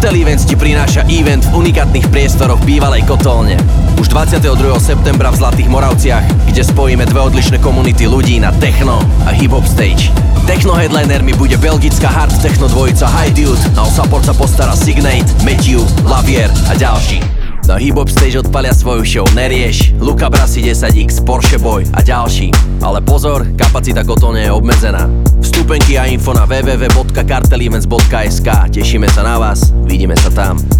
Kartel Events ti prináša event v unikátnych priestoroch bývalej kotolne. Už 22. septembra v Zlatých Moravciach, kde spojíme dve odlišné komunity ľudí na techno a hip-hop stage. Techno headlinermi bude belgická hard techno dvojica High Dude, na o support sa postará Signate, Matthew, Lavier a ďalší. Na hip-hop stage odpalia svoju show Nerieš, Luca Brasi 10X, Porsche Boy a ďalší. Ale pozor, kapacita kotolne je obmedzená. Vstupenky a info na www.kartelevents.sk. Tešíme sa na vás, vidíme sa tam.